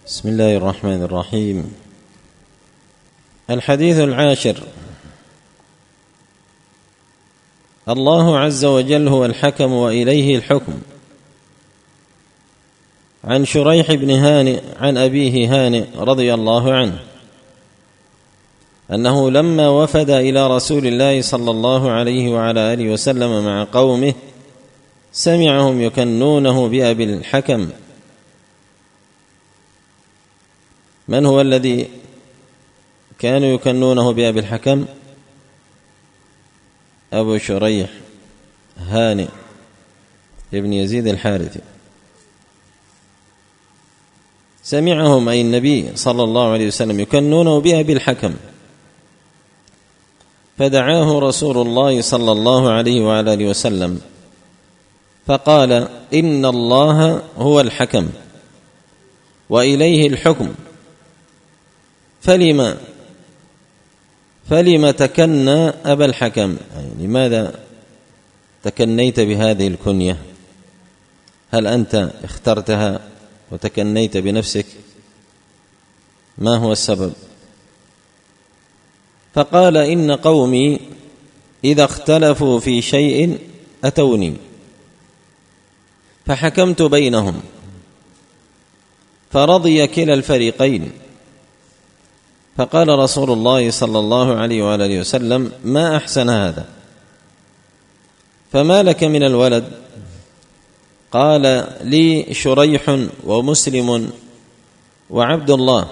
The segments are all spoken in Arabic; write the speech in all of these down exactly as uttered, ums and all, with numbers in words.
بسم الله الرحمن الرحيم. الحديث العاشر: الله عز وجل هو الحكم وإليه الحكم. عن شريح بن هانئ عن أبيه هانئ رضي الله عنه أنه لما وفد إلى رسول الله صلى الله عليه وعلى آله وسلم مع قومه سمعهم يكنونه بأبي الحكم. من هو الذي كانوا يكنونه بأبي الحكم؟ أبو شريح هانئ ابن يزيد الحارثي. سمعهم أي النبي صلى الله عليه وسلم يكنونه بأبي الحكم، فدعاه رسول الله صلى الله عليه وعلى آله وسلم فقال: إن الله هو الحكم وإليه الحكم، فلما فلما تكنى أبا الحكم؟ يعني لماذا تكنيت بهذه الكنية؟ هل أنت اخترتها وتكنيت بنفسك؟ ما هو السبب؟ فقال: إن قومي إذا اختلفوا في شيء أتوني فحكمت بينهم فرضي كلا الفريقين. فقال رسول الله صلى الله عليه وآله وسلم: ما أحسن هذا، فما لك من الولد؟ قال: لي شريح ومسلم وعبد الله.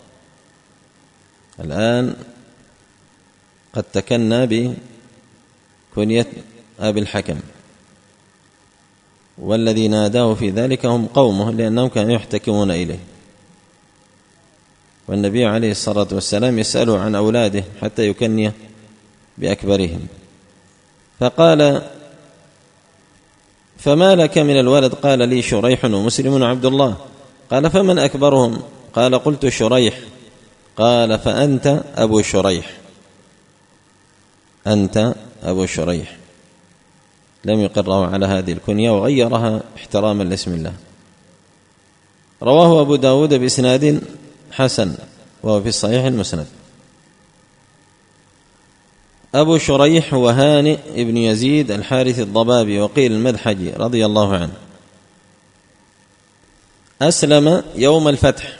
الآن قد تكنى بكنية أبي الحكم، والذي ناداه في ذلك هم قومه لأنهم كانوا يحتكمون إليه، والنبي عليه الصلاة والسلام يسأله عن أولاده حتى يكني بأكبرهم. فقال: فما لك من الولد؟ قال: لي شريح ومسلم وعبد الله. قال: فمن أكبرهم؟ قال: قلت شريح. قال: فأنت أبو شريح، أنت أبو شريح. لم يقره على هذه الكنية وغيرها احتراما لاسم الله. رواه أبو داود بإسناد حسن وهو في الصحيح المسند. أبو شريح وهانئ ابن يزيد الحارث الضبابي وقيل المدحجي رضي الله عنه، أسلم يوم الفتح.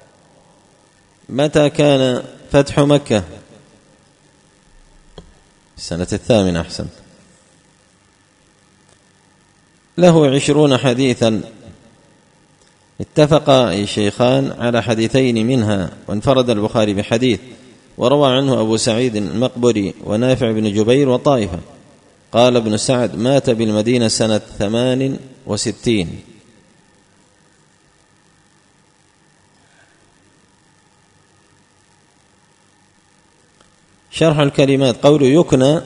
متى كان فتح مكة؟ السنة الثامنة. أحسن. له عشرون حديثا، اتفق الشيخان على حديثين منها، وانفرد البخاري بحديث، وروى عنه أبو سعيد المقبري ونافع بن جبير وطائفة. قال ابن سعد: مات بالمدينة سنة ثمان وستين. شرح الكلمات: قول يكنى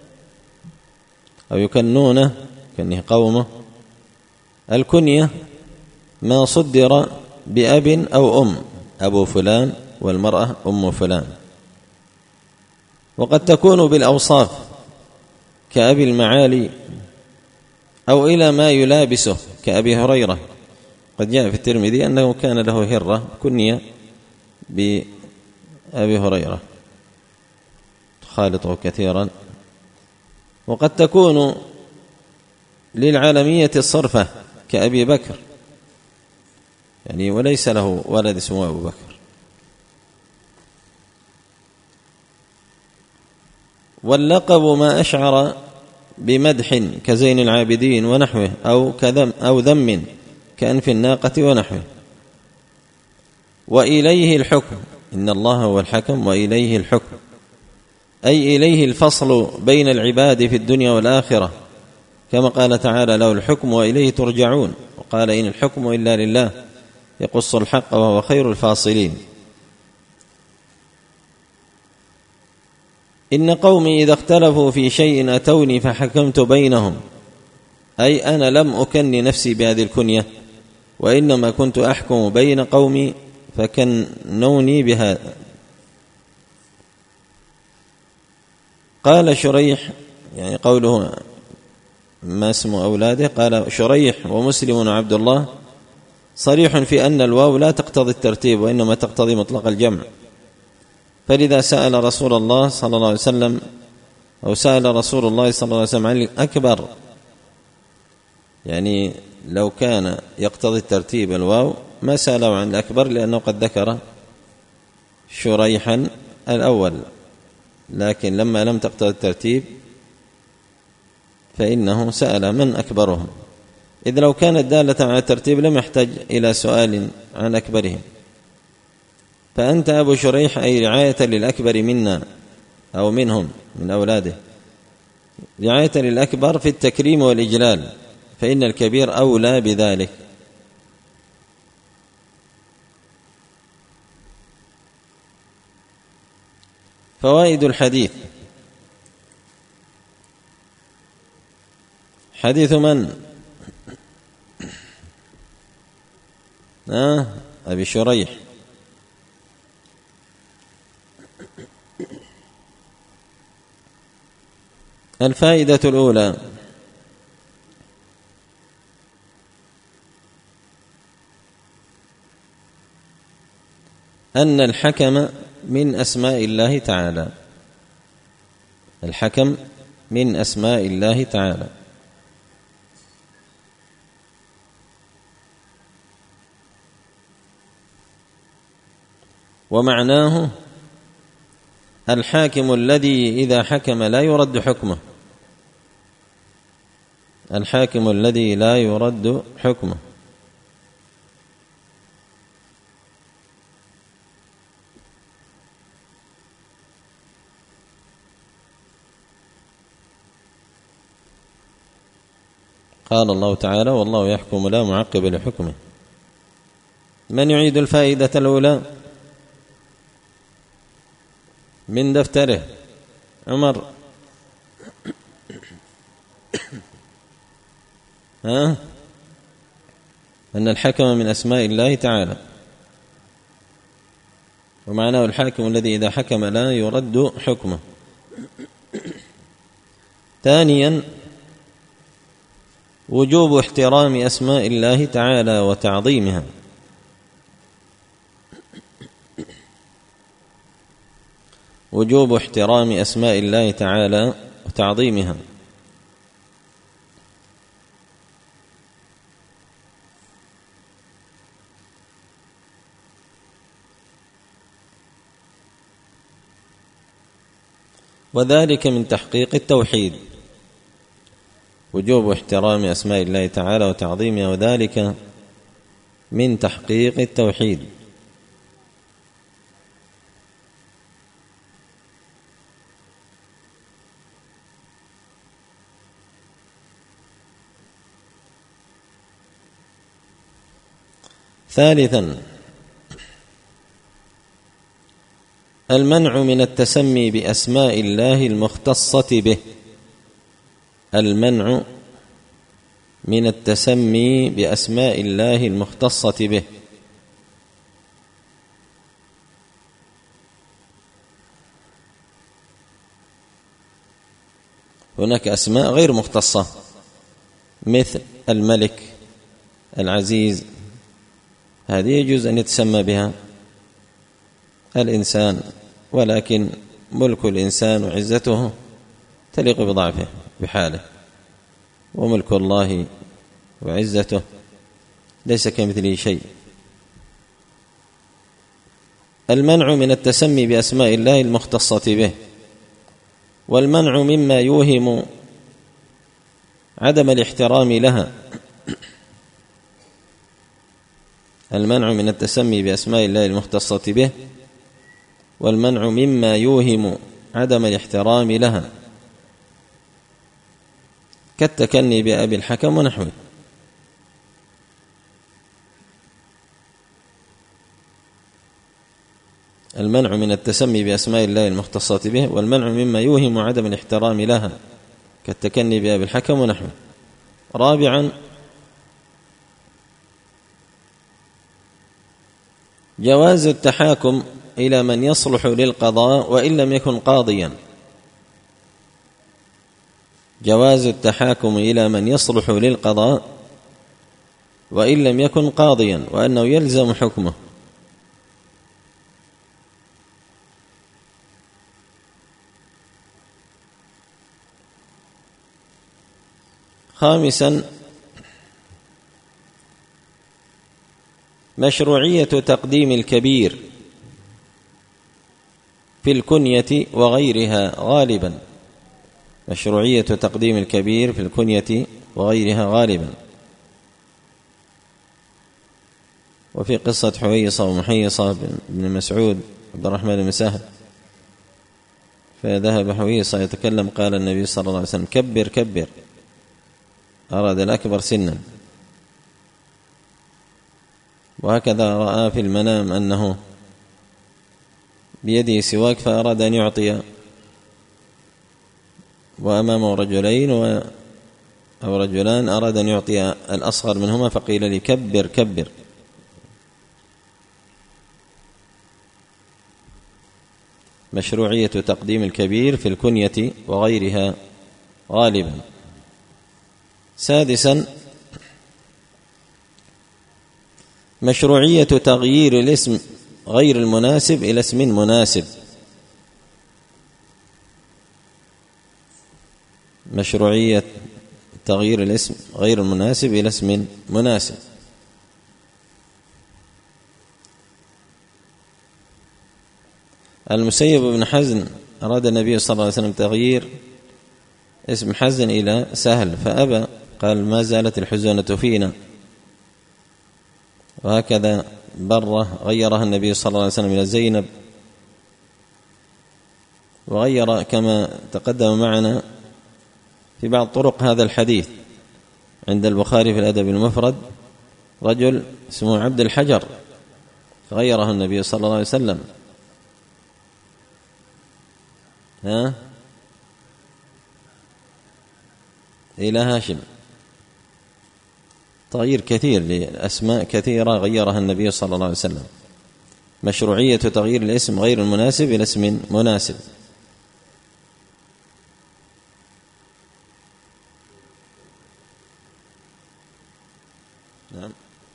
أو يكنونه كنه قومه. الكنية ما صدر بأب أو أم، أبو فلان، والمرأة أم فلان. وقد تكون بالأوصاف كأبي المعالي، أو إلى ما يلابسه كأبي هريرة. قد جاء في الترمذي أنه كان له هرة كنية بأبي هريرة تخالطه كثيرا. وقد تكون للعالمية الصرفة كأبي بكر، يعني وليس له ولد اسمه أبو بكر. واللقب ما أشعر بمدح كزين العابدين ونحوه، أو كذم أو ذم كأنف الناقة ونحوه. وإليه الحكم، إن الله هو الحكم وإليه الحكم، أي إليه الفصل بين العباد في الدنيا والآخرة، كما قال تعالى: له الحكم وإليه ترجعون. وقال: إن الحكم إلا لله يقص الحق وهو خير الفاصلين. إن قومي إذا اختلفوا في شيء أتوني فحكمت بينهم، أي أنا لم أكن نفسي بهذه الكنية، وإنما كنت أحكم بين قومي فكنوني بهذا. قال شريح، يعني قوله ما اسم أولاده، قال: شريح ومسلم وعبد الله صريح في أن الواو لا تقتضي الترتيب وإنما تقتضي مطلق الجمع، فلذا سأل رسول الله صلى الله عليه وسلم أو سأل رسول الله صلى الله عليه وسلم عن الأكبر، يعني لو كان يقتضي الترتيب الواو ما سأله عن الأكبر، لأنه قد ذكر شريحا الأول، لكن لما لم تقتضي الترتيب فإنه سأل من أكبرهم، إذ لو كانت دالة على الترتيب لم يحتاج إلى سؤال عن أكبرهم. فأنت أبو شريح أي رعاية للأكبر منا أو منهم من أولاده، رعاية للأكبر في التكريم والإجلال، فإن الكبير أولى بذلك. فوائد الحديث: حديث من؟ آه أبي شريح. الفائدة الأولى: أن الحكم من أسماء الله تعالى، الحكم من أسماء الله تعالى، ومعناه الحاكم الذي إذا حكم لا يرد حكمه، الحاكم الذي لا يرد حكمه. قال الله تعالى: والله يحكم لا معقب لحكمه. من يعيد الفائدة الأولى من دفتره؟ عمر. ها؟ أن الحكم من أسماء الله تعالى، ومعناه الحاكم الذي إذا حكم لا يرد حكمه. ثانيا: وجوب احترام أسماء الله تعالى وتعظيمها، وجوب احترام أسماء الله تعالى وتعظيمها. وذلك من تحقيق التوحيد، وجوب احترام أسماء الله تعالى وتعظيمها، وذلك من تحقيق التوحيد. ثالثا: المنع من التسمي بأسماء الله المختصة به، المنع من التسمي بأسماء الله المختصة به. هناك أسماء غير مختصة مثل الملك، العزيز، هذه يجوز أن يتسمى بها الإنسان، ولكن ملك الإنسان وعزته تليق بضعفه بحاله، وملك الله وعزته ليس كمثله شيء. المنع من التسمي بأسماء الله المختصة به، والمنع مما يوهم عدم الاحترام لها، المنع من التسمي بأسماء الله المختصة به، والمنع مما يوهم عدم الاحترام لها، كالتكني بأبي الحكم ونحوه. المنع من التسمي بأسماء الله المختصة به، والمنع مما يوهم عدم الاحترام لها، كالتكني بأبي الحكم ونحوه. رابعا: جواز التحاكم إلى من يصلح للقضاء وإن لم يكن قاضيا، جواز التحاكم إلى من يصلح للقضاء وإن لم يكن قاضيا، وأنه يلزم حكمه. خامسا مشروعية تقديم الكبير في الكنية وغيرها غالبا. مشروعية تقديم الكبير في الكنية وغيرها غالبا. وفي قصة حويصة ومحيصة بن مسعود عبد الرحمن بن سهل، فذهب حويصة يتكلم، قال النبي صلى الله عليه وسلم: كبر كبر، أراد الأكبر سنا. وهكذا رأى في المنام أنه بيده سواك فأراد أن يعطي، وأمامه رجلين أو رجلان أراد أن يعطي الأصغر منهما، فقيل لي: كبر كبر. مشروعية تقديم الكبير في الكنية وغيرها غالبا. سادسا مشروعية تغيير الاسم غير المناسب إلى اسم مناسب. مشروعية تغيير الاسم غير المناسب إلى اسم مناسب. المسيب بن حزن أراد النبي صلى الله عليه وسلم تغيير اسم حزن إلى سهل فأبى، قال: ما زالت الحزونة فينا. وهكذا برة غيرها النبي صلى الله عليه وسلم إلى زينب. وغير كما تقدم معنا في بعض طرق هذا الحديث عند البخاري في الأدب المفرد رجل اسمه عبد الحجر، غيره النبي صلى الله عليه وسلم ها إلى هاشم. تغيير كثير لأسماء كثيرة غيرها النبي صلى الله عليه وسلم. مشروعية تغيير الاسم غير المناسب إلى اسم مناسب. نعم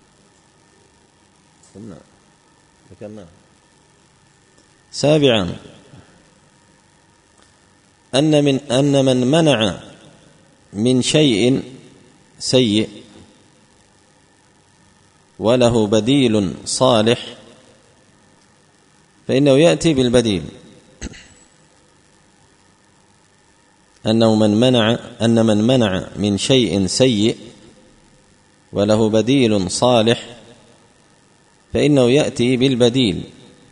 قلنا ذكرنا. سابعا أن من أن من منع من شيء سيء وله بديل صالح فإنه يأتي بالبديل. أنه من منع أن من منع من شيء سيء وله بديل صالح فإنه يأتي بالبديل.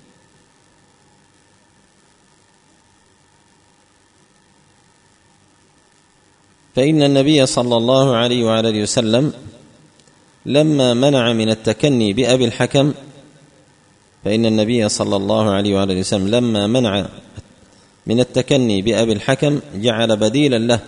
فإن النبي صلى الله عليه وآله وسلم لما منع من التكني بأبي الحكم فإن النبي صلى الله عليه وآله وسلم لما منع من التكني بأبي الحكم جعل بديلا له.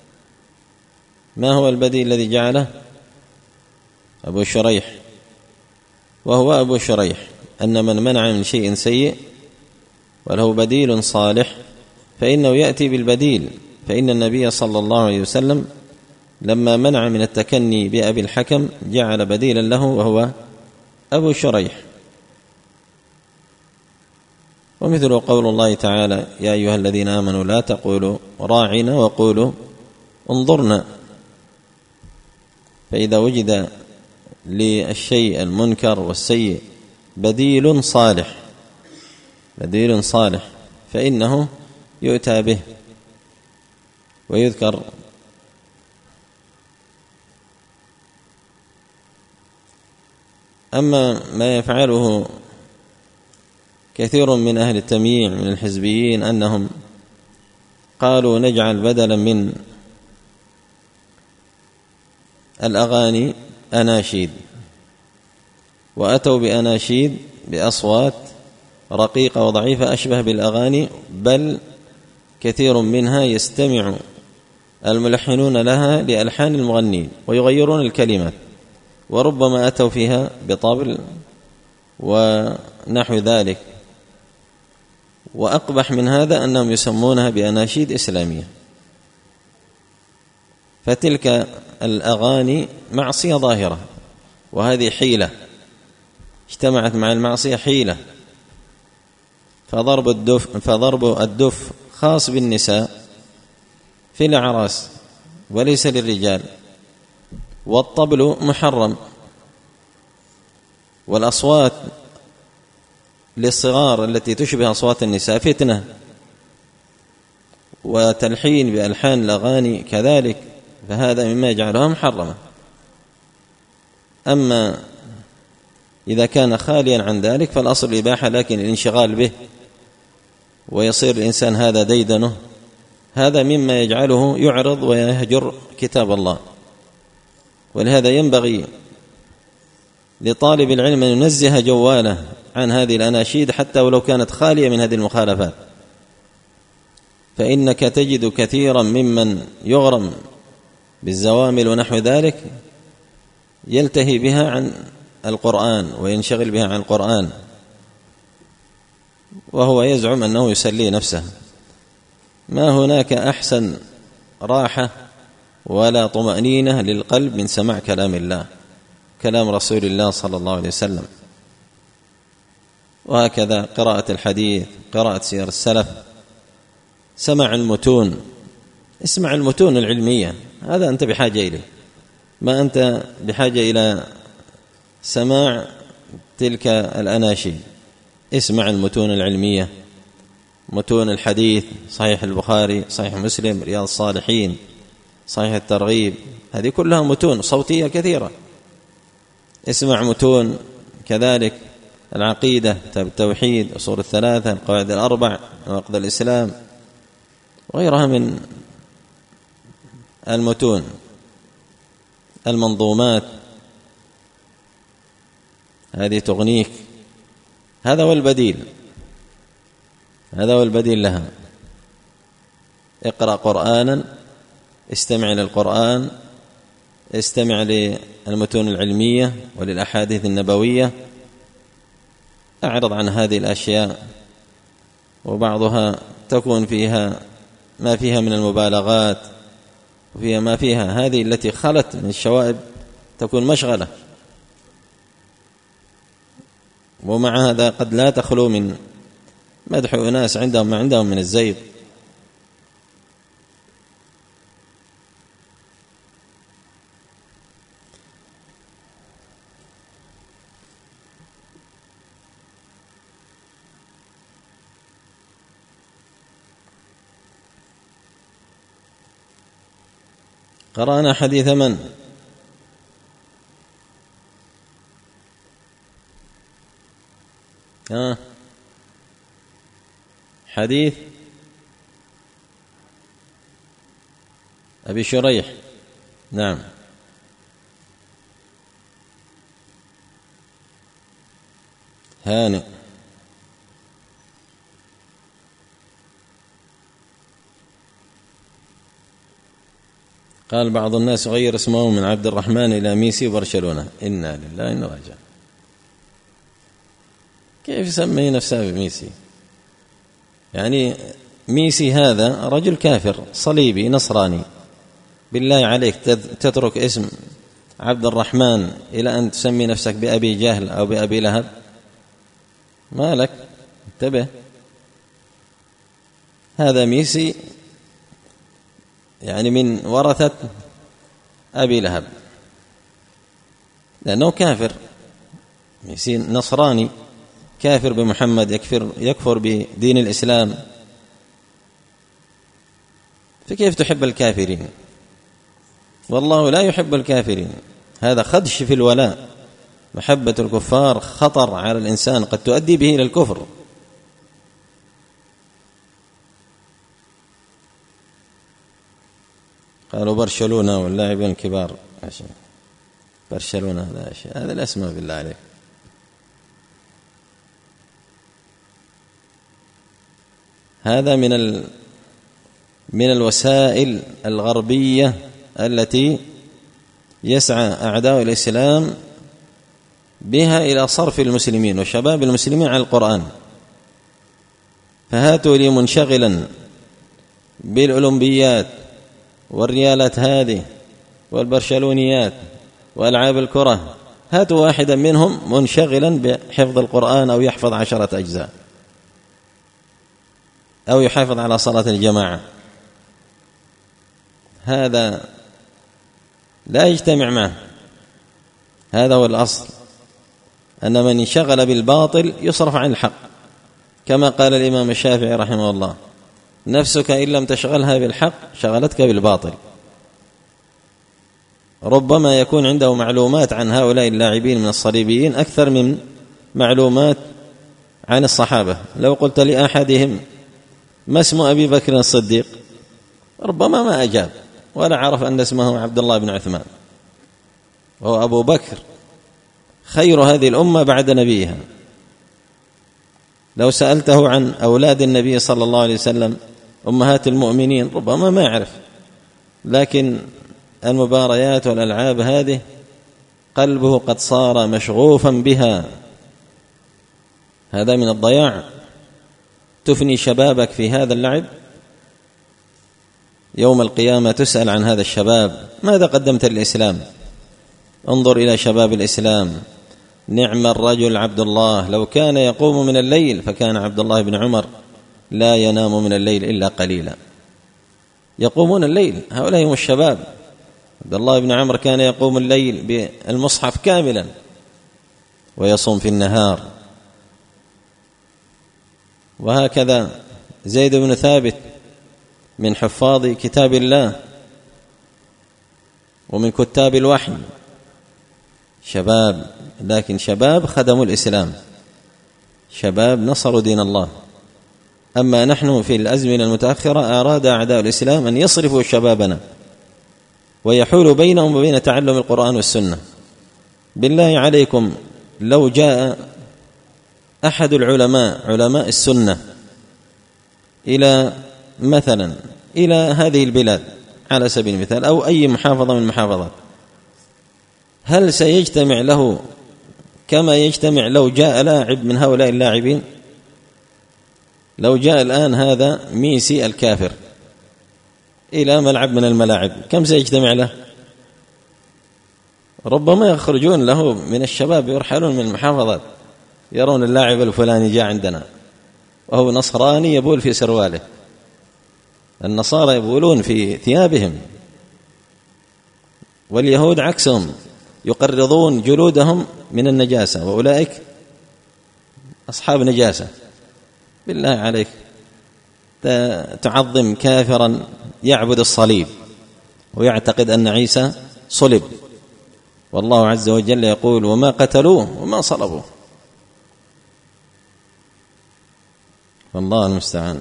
ما هو البديل الذي جعله؟ أبو شريح. وهو أبو شريح أن من منع من شيء سيء وله بديل صالح فإنه يأتي بالبديل. فإن النبي صلى الله عليه وسلم لما منع من التكني بأبي الحكم جعل بديلا له وهو أبو شريح. ومثل قول الله تعالى: يا أيها الذين آمنوا لا تقولوا راعنا وقولوا انظرنا. فإذا وجد للشيء المنكر والسيء بديل صالح بديل صالح فإنه يؤتى به ويذكر. أما ما يفعله كثير من أهل التمييع من الحزبيين أنهم قالوا نجعل بدلا من الأغاني أناشيد، وأتوا بأناشيد بأصوات رقيقة وضعيفة أشبه بالأغاني، بل كثير منها يستمع الملحنون لها لألحان المغنين ويغيرون الكلمات، وربما أتوا فيها بطبل ونحو ذلك. وأقبح من هذا أنهم يسمونها بأناشيد إسلامية. فتلك الأغاني معصية ظاهرة وهذه حيلة اجتمعت مع المعصية حيلة. فضرب الدف فضرب الدف خاص بالنساء في الأعراس وليس للرجال، والطبل محرم، والأصوات للصغار التي تشبه أصوات النساء فتنة، وتلحين بألحان الأغاني كذلك، فهذا مما يجعلها محرمة. أما إذا كان خاليا عن ذلك فالأصل الإباحة، لكن الانشغال به ويصير الإنسان هذا ديدنه، هذا مما يجعله يعرض ويهجر كتاب الله. ولهذا ينبغي لطالب العلم أن ينزه جواله عن هذه الأناشيد حتى ولو كانت خالية من هذه المخالفات، فإنك تجد كثيرا ممن يغرم بالزوامل ونحو ذلك يلتهي بها عن القرآن وينشغل بها عن القرآن، وهو يزعم أنه يسلي نفسه. ما هناك أحسن راحة ولا طمأنينة للقلب من سماع كلام الله، كلام رسول الله صلى الله عليه وسلم. وهكذا قراءة الحديث، قراءة سير السلف، سمع المتون. اسمع المتون العلمية، هذا أنت بحاجة إليه، ما أنت بحاجة إلى سماع تلك الأناشيد. اسمع المتون العلمية، متون الحديث، صحيح البخاري، صحيح مسلم، رياض الصالحين، صحيح الترغيب، هذه كلها متون صوتية كثيرة. اسمع متون كذلك العقيدة، كتاب التوحيد، أصول الثلاثة، القواعد الأربع، نواقض الإسلام، وغيرها من المتون، المنظومات، هذه تغنيك. هذا هو البديل، هذا هو البديل لها. اقرأ قرآنا، استمع للقرآن، استمع للمتون العلمية وللأحاديث النبوية، أعرض عن هذه الأشياء، وبعضها تكون فيها ما فيها من المبالغات، وفيها ما فيها هذه التي خلت من الشوائب تكون مشغلة، ومع هذا قد لا تخلو من مدح أناس عندهم ما عندهم من الزيغ. قرأنا حديث من؟ ها حديث أبي شريح. نعم. هانئ. قال بعض الناس غير اسمه من عبد الرحمن إلى ميسي برشلونة. إنا لله إنا راجعون. كيف يسمي نفسه بميسي؟ يعني ميسي هذا رجل كافر صليبي نصراني، بالله عليك تترك اسم عبد الرحمن إلى أن تسمي نفسك بأبي جهل أو بأبي لهب؟ ما لك، انتبه. هذا ميسي يعني من ورثة أبي لهب، لأنه كافر. ميسي نصراني كافر بمحمد، يكفر يكفر بدين الإسلام، فكيف تحب الكافرين؟ والله لا يحب الكافرين. هذا خدش في الولاء. محبة الكفار خطر على الإنسان، قد تؤدي به إلى الكفر. قالوا برشلونة واللاعبين الكبار، برشلونة هذا شيء، هذا الأسماء بالله عليك. هذا من ال من الوسائل الغربية التي يسعى أعداء الإسلام بها إلى صرف المسلمين وشباب المسلمين عن القرآن. فهاتوا لي منشغلا بالأولمبيات والريالات هذه والبرشلونيات وألعاب الكرة هاتوا واحدا منهم منشغلا بحفظ القرآن أو يحفظ عشرة أجزاء أو يحافظ على صلاة الجماعة، هذا لا يجتمع معه. هذا هو الأصل، أن من انشغل بالباطل يصرف عن الحق، كما قال الإمام الشافعي رحمه الله: نفسك إن لم تشغلها بالحق شغلتك بالباطل. ربما يكون عنده معلومات عن هؤلاء اللاعبين من الصليبيين أكثر من معلومات عن الصحابة. لو قلت لأحدهم ما اسم أبي بكر الصديق ربما ما أجاب ولا عرف أن اسمه عبد الله بن عثمان، وهو أبو بكر خير هذه الأمة بعد نبيها. لو سألته عن أولاد النبي صلى الله عليه وسلم أمهات المؤمنين ربما ما يعرف، لكن المباريات والألعاب هذه قلبه قد صار مشغوفا بها. هذا من الضياع. تفني شبابك في هذا اللعب، يوم القيامة تسأل عن هذا الشباب: ماذا قدمت للإسلام؟ انظر إلى شباب الإسلام. نعم الرجل عبد الله لو كان يقوم من الليل، فكان عبد الله بن عمر لا ينام من الليل إلا قليلا. يقومون الليل، هؤلاء هم الشباب. عبد الله بن عمر كان يقوم الليل بالمصحف كاملا ويصوم في النهار. وهكذا زيد بن ثابت من حفاظ كتاب الله ومن كتاب الوحي، شباب، لكن شباب خدموا الإسلام، شباب نصروا دين الله. أما نحن في الأزمنة المتأخرة أراد أعداء الإسلام أن يصرفوا شبابنا ويحول بينهم وبين تعلم القرآن والسنة. بالله عليكم لو جاء أحد العلماء علماء السنة إلى مثلا إلى هذه البلاد على سبيل المثال أو أي محافظة من المحافظات، هل سيجتمع له كما يجتمع لو جاء لاعب من هؤلاء اللاعبين؟ لو جاء الآن هذا ميسي الكافر إلى ملعب من الملاعب، كم سيجتمع له؟ ربما يخرجون له من الشباب، يرحلون من المحافظات، يرون اللاعب الفلاني جاء عندنا وهو نصراني يبول في سرواله. النصارى يبولون في ثيابهم، واليهود عكسهم يقرضون جلودهم من النجاسة، وأولئك أصحاب نجاسة. بالله عليك تعظم كافرا يعبد الصليب ويعتقد أن عيسى صلب، والله عز وجل يقول: وما قتلوه وما صلبوه. والله المستعان.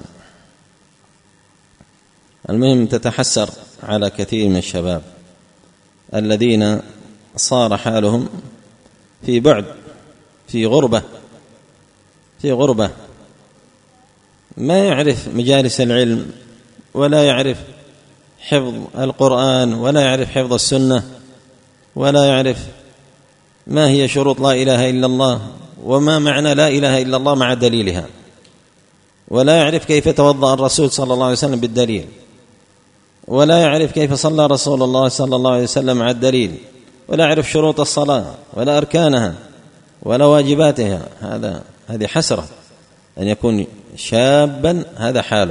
المهم تتحسر على كثير من الشباب الذين صار حالهم في بعد، في غربة في غربة ما يعرف مجالس العلم ولا يعرف حفظ القرآن ولا يعرف حفظ السنة ولا يعرف ما هي شروط لا إله إلا الله وما معنى لا إله إلا الله مع دليلها، ولا يعرف كيف توضأ الرسول صلى الله عليه وسلم بالدليل، ولا يعرف كيف صلى رسول الله صلى الله عليه وسلم مع الدليل، ولا يعرف شروط الصلاة ولا أركانها ولا واجباتها. هذا هذه حسرة أن يكون شابا هذا حاله.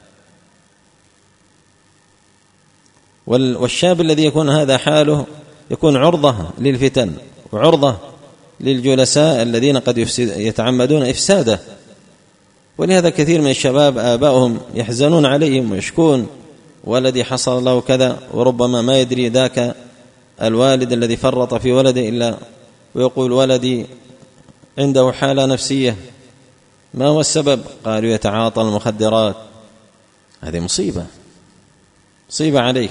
والشاب الذي يكون هذا حاله يكون عرضة للفتن وعرضة للجلساء الذين قد يتعمدون إفساده. ولهذا كثير من الشباب آباؤهم يحزنون عليهم ويشكون: ولدي حصل له كذا، وربما ما يدري ذاك الوالد الذي فرط في ولده إلا ويقول: ولدي عنده حالة نفسية. ما هو السبب؟ قالوا: يتعاطى المخدرات. هذه مصيبة مصيبة عليك.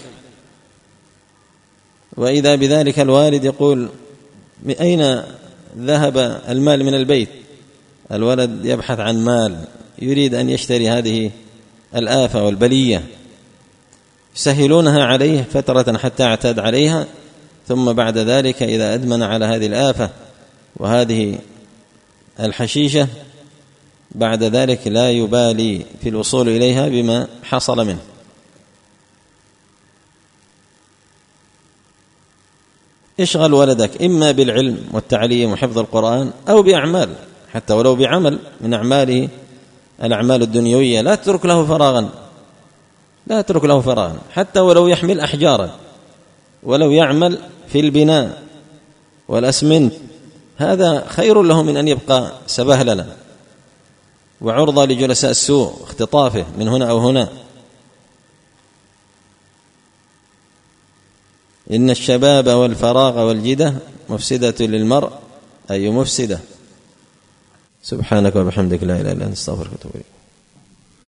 وإذا بذلك الوالد يقول: من أين ذهب المال من البيت؟ الولد يبحث عن مال، يريد أن يشتري هذه الآفة والبلية، يسهلونها عليه فترة حتى اعتاد عليها، ثم بعد ذلك إذا أدمن على هذه الآفة وهذه الحشيشة بعد ذلك لا يبالي في الوصول إليها بما حصل منه. اشغل ولدك إما بالعلم والتعليم وحفظ القرآن أو بأعمال، حتى ولو بعمل من أعماله الأعمال الدنيوية، لا تترك له فراغا، لا تترك له فراغا، حتى ولو يحمل أحجارا، ولو يعمل في البناء والأسمنت، هذا خير له من أن يبقى سبهللا وعرضة لجلساء السوء اختطافه من هنا أو هنا. إن الشباب والفراغ والجدة مفسدة للمرء، أي مفسدة. سبحانك وبحمدك لا إله إلا أنت، استغفرك واتوب إليك.